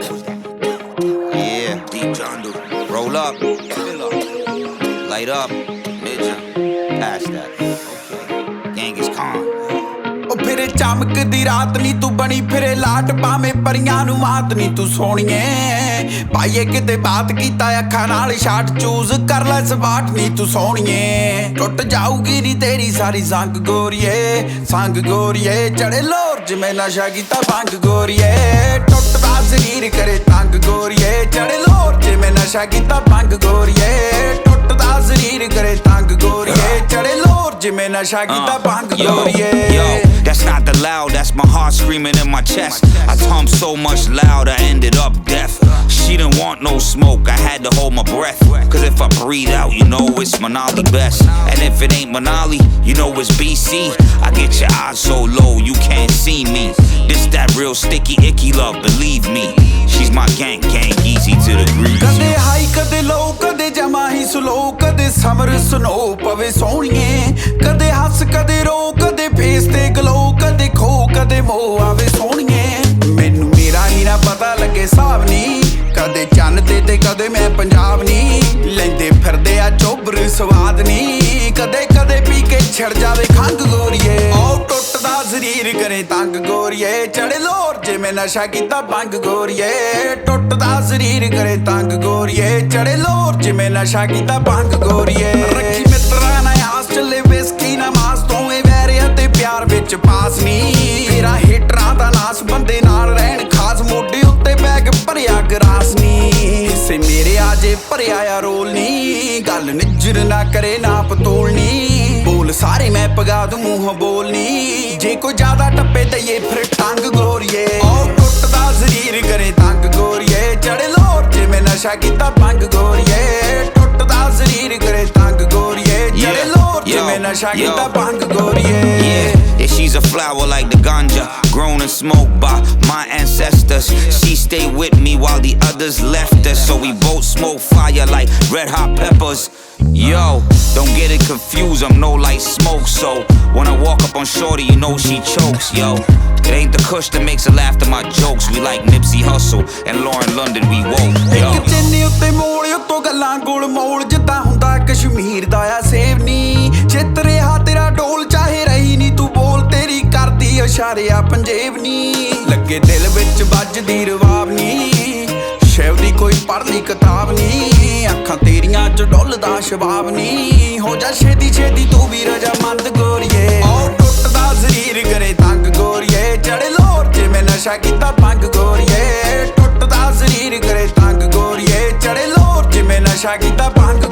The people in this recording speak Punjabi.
Yeah, deep jungle. Roll up, fill up, light up, mid-jump, pass that. Okay, Genghis Khan. ਉਹ ਫਿਰੇ ਚਮਕਦੀ ਰਾਤ ਨੀ ਤੂੰ ਬਣੀ ਫਿਰੇ ਲਾਟ ਭਾਵੇਂ ਪਰੀਆਂ ਨੂੰ ਮਾਤ ਨੀ ਤੂੰ ਸੋਹਣੀਏ ਪਾਈਏ ਕਿਤੇ ਬਾਤ ਕੀਤਾ ਅੱਖਾਂ ਨਾਲ ਸ਼ਾਟ ਚੂਜ਼ ਕਰ ਲੈ ਸਵਾਟ ਨੀ ਤੂੰ ਸੋਹਣੀਏ ਟੁੱਟ ਜਾਊਗੀ ਨੀ ਤੇਰੀ ਸਾਰੀ ਸੰਗ ਗੋਰੀਏ ਚੜੇ ਲੋਰ ਜਿਵੇਂ ਨਸ਼ਾ ਕੀਤਾ ਭੰਗ ਗੋਰੀਏ ਟੁੱਟਦਾ ਸਰੀਰ ਕਰੇ ਤੰਗ ਗੋਰੀਏ ਚੜੇ ਲੋਰ ਜਿਵੇਂ ਨਸ਼ਾ ਕੀਤਾ ਭੰਗ ਗੋਰੀਏ ਟੁੱਟਦਾ ਸਰੀਰ ਕਰੇ ਤੰਗ ਗੋਰੀਏ ਚੜੇ ਲੋਰ ਜਿਵੇਂ ਨਸ਼ਾ ਕੀਤਾ ਭੰਗ ਗੋਰੀਏ That's not the loud, that's my heart screaming in my chest. I hummed so much loud, I ended up deaf. She didn't want no smoke, I had to hold my breath. Cause if I breathe out, you know it's Manali best. And if it ain't Manali, you know it's BC. I get your eyes so low, you can't see me. This that real sticky, icky love, believe me. She's my gang, easy to the grease. Kade high, kade low, kade jama hi slow, kade summer snow pave sohniye. Kade has, kade ro, kade face te glow, kade kho, kade mo ave sohniye. Mainu mera hi na pata lage saab ni, kade chann te kade main Punjab ni. Lende phirde a chobr swaad ni, kade kade pee ke chhad jave khang goriye. Oh ਟੁੱਟਦਾ ਸਰੀਰ ਕਰੇ ਤੰਗ ਗੋਰੀਏ ਚੜੇ ਲੋਰ ਜਿਵੇਂ ਨਸ਼ਾ ਕੀਤਾ ਭੰਗ ਗੋਰੀਏ ਟੁੱਟਦਾ ਸਰੀਰ ਕਰੇ ਤੰਗ ਗੋਰੀਏ ਚੜੇ ਲੋਰ ਜਿਵੇਂ ਨਸ਼ਾ ਕੀਤਾ ਭੰਗ ਗੋਰੀਏ ਰੱਖੀ ਮਿੱਤਰਾਂ ਨਾਲ ਆਸ ਚੱਲੇ ਵਿਸਕੀ ਨਾ ਮਾਸ ਦੋਵੇਂ ਵੈਰਿਆਂ ਤੇ ਪਿਆਰ ਵਿੱਚ ਪਾਸ ਨੀ ਤੇਰਾ ਹੀਟਰਾਂ ਦਾ ਨਾਸ ਬੰਦੇ ਨਾਲ ਰਹਿਣ ਖਾਸ ਮੋਢੇ ਉੱਤੇ ਬੈਗ ਭਰਿਆ ਗਰਾਸ ਨੀ ਹਿੱਸੇ ਮੇਰੇ ਆਜੇ ਭਰਿਆ ਆ ਰੋਲ ਨੀ ਗੱਲ ਨਿੱਜਰ ਨਾ ਕਰੇ ਨਾ ਪਤੋਲਨੀ ਬੋਲ ਸਾਰੇ ਮੈਂ ਪਗਾ ਦੂੰ ਮੂੰਹੋਂ ਬੋਲਨੀ ਜੇ ਕੋਈ ਜ਼ਿਆਦਾ ਟੱਪੇ ਦਈਏ ਫਿਰ ਟੰਗ ਗੋਰੀਏ ਉਹ ਟੁੱਟਦਾ ਸਰੀਰ ਕਰੇ ਤੰਗ ਗੋਰੀਏ ਚੜੇ ਲੋਰ ਜਿਵੇਂ ਨਸ਼ਾ ਕੀਤਾ ਭੰਗ ਗੋਰੀਏ ਟੁੱਟਦਾ ਸਰੀਰ ਕਰੇ ਤੰਗ ਗੋਰੀਏ ਚੜੇ ਲੋਰ ਜਿਵੇਂ ਨਸ਼ਾ ਕੀਤਾ ਭੰਗ ਗੋਰੀਏ Yeah, she's a flower like the ganja, grown and smoked by my ancestors. She stayed with me while the others left us, so we both smoke fire like red hot peppers. Yo, don't get it confused, I'm no light smoke, so when I walk up on shorty, you know she chokes, yo. It ain't the kush that makes her laugh at my jokes, we like Nipsey Hussle and Lauren London, we woke, yo. ਇੱਕ ਚੰਨੀ ਉੱਤੇ ਮੋੜ ਉੱਤੋਂ ਗੱਲਾਂ ਗੋਲ ਮੋਲ ਜਿੱਦਾਂ ਹੁੰਦਾ ਕਸ਼ਮੀਰ ਦਾ ਆ ਸੇਵ ਨੀ ਚਿੱਤ ਰਿਹਾ ਤੇਰਾ ਡੋਲ ਚਾਹੇ ਰਹੀ ਨੀ ਤੂੰ ਬੋਲ ਤੇਰੀ ਕਰਦੀ ਇਸ਼ਾਰੇ ਆ ਪੰਜੇਬ ਨੀ ਲੱਗੇ ਦਿਲ ਵਿੱਚ ਵੱਜਦੀ ਰਵਾਬ ਨੀ ਸ਼ਿਵ ਦੀ ਕੋਈ ਪੜ੍ਹਲੀ ਕਿਤਾਬ ਨੀ ਅੱਖਾਂ ਤੇਰੀਆਂ ਚ ਡੁੱਲਦਾ ਸ਼ਬਾਬ ਨੀ ਹੋ ਜਾ ਛੇਤੀ ਛੇਤੀ ਤੂੰ ਵੀ ਰਜਾਮੰਦ ਗੋਰੀਏ ਉਹ ਟੁੱਟਦਾ ਸਰੀਰ ਕਰੇ ਤੰਗ ਗੋਰੀਏ ਚੜੇ ਲੋਰ ਜਿਵੇਂ ਨਸ਼ਾ ਕੀਤਾ ਭੰਗ ਗੋਰੀਏ ਟੁੱਟਦਾ ਸਰੀਰ ਕਰੇ ਤੰਗ ਗੋਰੀਏ ਚੜੇ ਲੋਰ ਜਿਵੇਂ ਨਸ਼ਾ ਕੀਤਾ ਭੰਗ